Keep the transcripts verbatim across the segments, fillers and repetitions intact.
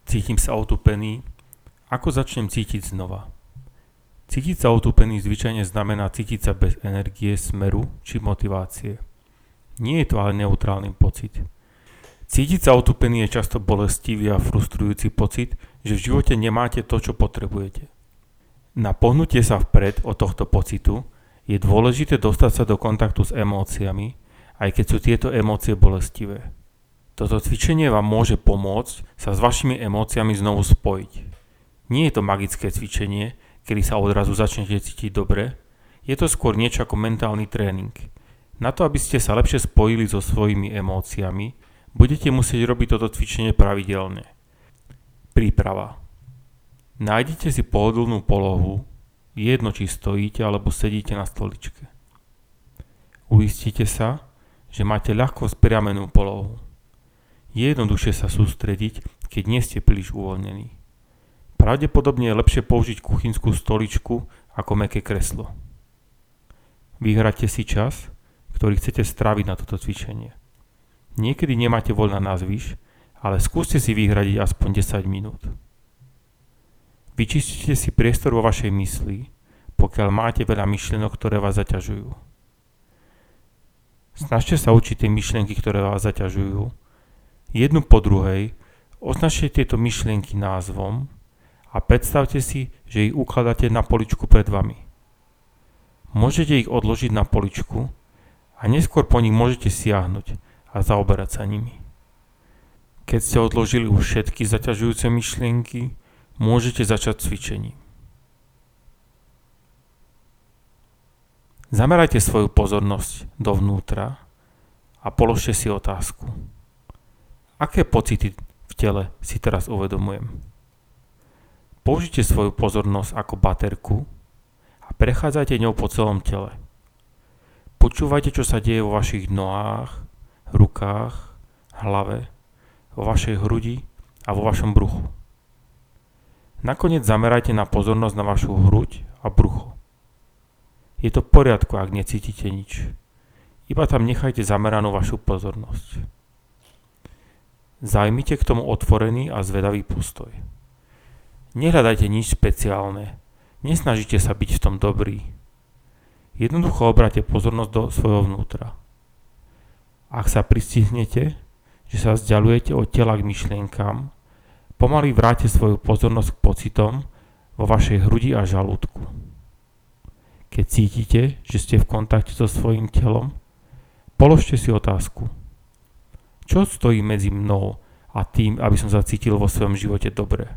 Cítim sa otúpený. Ako začnem cítiť znova? Cítiť sa otúpený zvyčajne znamená cítiť sa bez energie, smeru či motivácie. Nie je to ale neutrálny pocit. Cítiť sa otúpený je často bolestivý a frustrujúci pocit, že v živote nemáte to, čo potrebujete. Na pohnutie sa vpred od tohto pocitu je dôležité dostať sa do kontaktu s emóciami, aj keď sú tieto emócie bolestivé. Toto cvičenie vám môže pomôcť sa s vašimi emóciami znovu spojiť. Nie je to magické cvičenie, kedy sa odrazu začnete cítiť dobre, je to skôr niečo ako mentálny tréning. Na to, aby ste sa lepšie spojili so svojimi emóciami, budete musieť robiť toto cvičenie pravidelne. Príprava. Nájdite si pohodlnú polohu, jedno či stojíte alebo sedíte na stoličke. Uistite sa, že máte ľahko spriamenú polohu. Je jednoduchšie sa sústrediť, keď nie ste príliš uvoľnení. Pravdepodobne je lepšie použiť kuchynskú stoličku ako mäkké kreslo. Vyhradte si čas, ktorý chcete stráviť na toto cvičenie. Niekedy nemáte voľna na zvyš, ale skúste si vyhradiť aspoň desať minút. Vyčistite si priestor vo vašej mysli, pokiaľ máte veľa myšlienok, ktoré vás zaťažujú. Snažte sa učiť tie myšlienky, ktoré vás zaťažujú. Jednu po druhej označte tieto myšlienky názvom a predstavte si, že ich ukladáte na poličku pred vami. Môžete ich odložiť na poličku a neskôr po nich môžete siahnuť a zaoberať sa nimi. Keď ste odložili už všetky zaťažujúce myšlienky, môžete začať cvičením. Zamerajte svoju pozornosť dovnútra a položte si otázku. Aké pocity v tele si teraz uvedomujem? Použite svoju pozornosť ako baterku a prechádzajte ňou po celom tele. Počúvajte, čo sa deje vo vašich nohách, rukách, hlave, vo vašej hrudi a vo vašom bruchu. Nakoniec zamerajte na pozornosť na vašu hruď a brucho. Je to v poriadku, ak necítite nič. Iba tam nechajte zameranú vašu pozornosť. Zaujmite k tomu otvorený a zvedavý postoj. Nehľadajte nič špeciálne. Nesnažite sa byť v tom dobrý. Jednoducho obráťte pozornosť do svojho vnútra. Ak sa pristihnete, že sa vzdialujete od tela k myšlienkám, pomaly vráťte svoju pozornosť k pocitom vo vašej hrudi a žalúdku. Keď cítite, že ste v kontakte so svojím telom, položte si otázku. Čo stojí medzi mnou a tým, aby som sa cítil vo svojom živote dobre?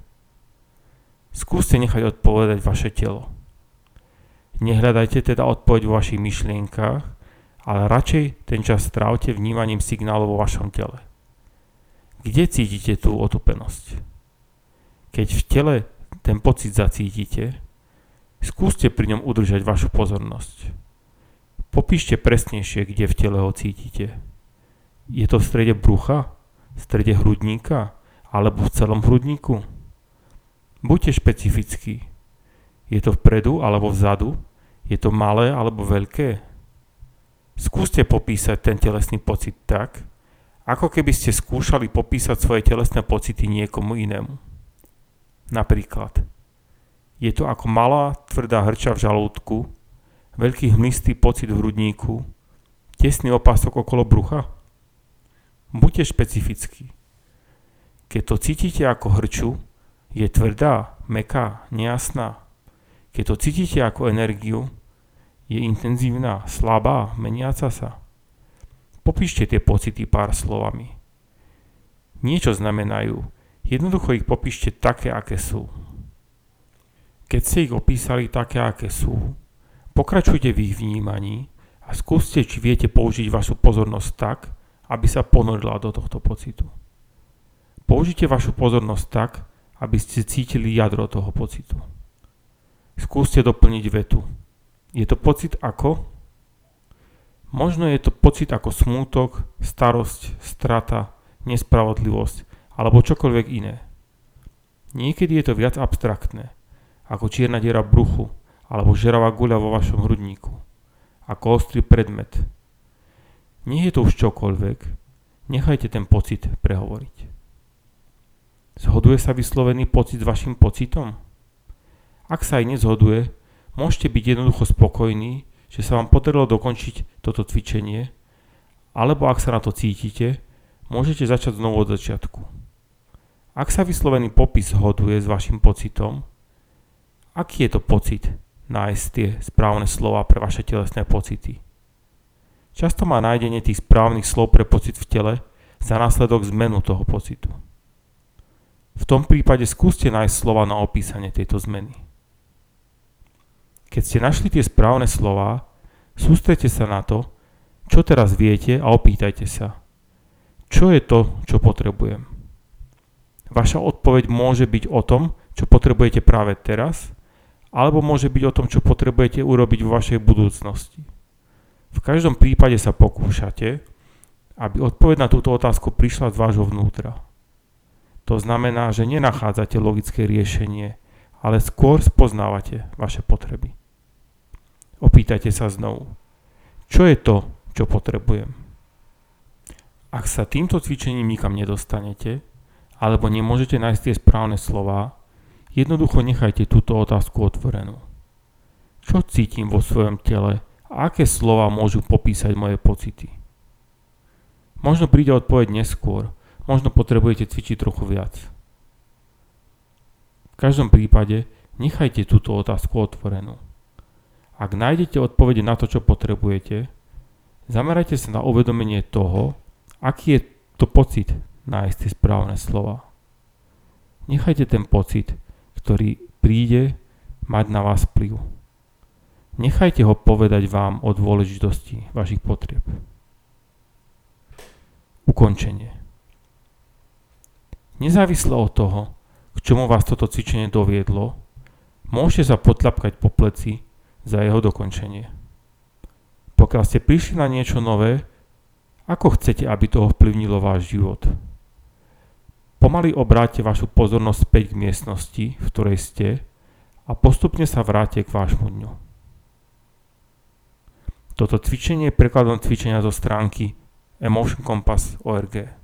Skúste nechať odpovedať vaše telo. Nehľadajte teda odpoveď vo vašich myšlienkách, ale radšej ten čas strávte vnímaním signálov vo vašom tele. Kde cítite tú otupenosť? Keď v tele ten pocit zacítite, skúste pri ňom udržať vašu pozornosť. Popíšte presnejšie, kde v tele ho cítite. Je to v strede brucha, v strede hrudníka alebo v celom hrudníku? Buďte špecifickí. Je to vpredu alebo vzadu? Je to malé alebo veľké? Skúste popísať ten telesný pocit tak, ako keby ste skúšali popísať svoje telesné pocity niekomu inému. Napríklad, je to ako malá, tvrdá hrča v žalúdku, veľký hmlistý pocit v hrudníku, tesný opások okolo brucha? Buďte špecifickí. Keď to cítite ako hrču, je tvrdá, mäkká, nejasná. Keď to cítite ako energiu, je intenzívna, slabá, meniaca sa. Popíšte tie pocity pár slovami. Niečo znamenajú, jednoducho ich popíšte také, aké sú. Keď ste ich opísali také, aké sú, pokračujte v ich vnímaní a skúste, či viete použiť vašu pozornosť tak, aby sa ponorila do tohto pocitu. Použite vašu pozornosť tak, aby ste cítili jadro toho pocitu. Skúste doplniť vetu. Je to pocit ako? Možno je to pocit ako smútok, starosť, strata, nespravodlivosť alebo čokoľvek iné. Niekedy je to viac abstraktné, ako čierna diera v bruchu alebo žeravá guľa vo vašom hrudníku, ako ostrý predmet. Nie je to už čokoľvek, nechajte ten pocit prehovoriť. Zhoduje sa vyslovený pocit s vašim pocitom? Ak sa aj nezhoduje, môžete byť jednoducho spokojní, že sa vám podarilo dokončiť toto cvičenie, alebo ak sa na to cítite, môžete začať znovu od začiatku. Ak sa vyslovený popis zhoduje s vašim pocitom, aký je to pocit nájsť tie správne slova pre vaše telesné pocity? Často má nájdenie tých správnych slov pre pocit v tele za následok zmenu toho pocitu. V tom prípade skúste nájsť slova na opísanie tejto zmeny. Keď ste našli tie správne slova, sústreďte sa na to, čo teraz viete a opýtajte sa, čo je to, čo potrebujem. Vaša odpoveď môže byť o tom, čo potrebujete práve teraz, alebo môže byť o tom, čo potrebujete urobiť vo vašej budúcnosti. V každom prípade sa pokúšate, aby odpoveď na túto otázku prišla z vášho vnútra. To znamená, že nenachádzate logické riešenie, ale skôr spoznávate vaše potreby. Opýtajte sa znovu, čo je to, čo potrebujem. Ak sa týmto cvičením nikam nedostanete, alebo nemôžete nájsť tie správne slová, jednoducho nechajte túto otázku otvorenú. Čo cítim vo svojom tele a aké slová môžu popísať moje pocity? Možno príde odpoveď neskôr, možno potrebujete cvičiť trochu viac. V každom prípade nechajte túto otázku otvorenú. Ak nájdete odpovede na to, čo potrebujete, zamerajte sa na uvedomenie toho, aký je to pocit nájsť tie správne slova. Nechajte ten pocit, ktorý príde, mať na vás vplyv. Nechajte ho povedať vám o dôležitosti vašich potrieb. Ukončenie. Nezávisle od toho, k čomu vás toto cvičenie doviedlo, môžete sa potľapkať po pleci za jeho dokončenie. Pokiaľ ste prišli na niečo nové, ako chcete, aby to ovplyvnilo váš život? Pomaly obráťte vašu pozornosť späť k miestnosti, v ktorej ste, a postupne sa vráťte k vášmu dňu. Toto cvičenie je prekladom cvičenia zo stránky emotion compass bodka org.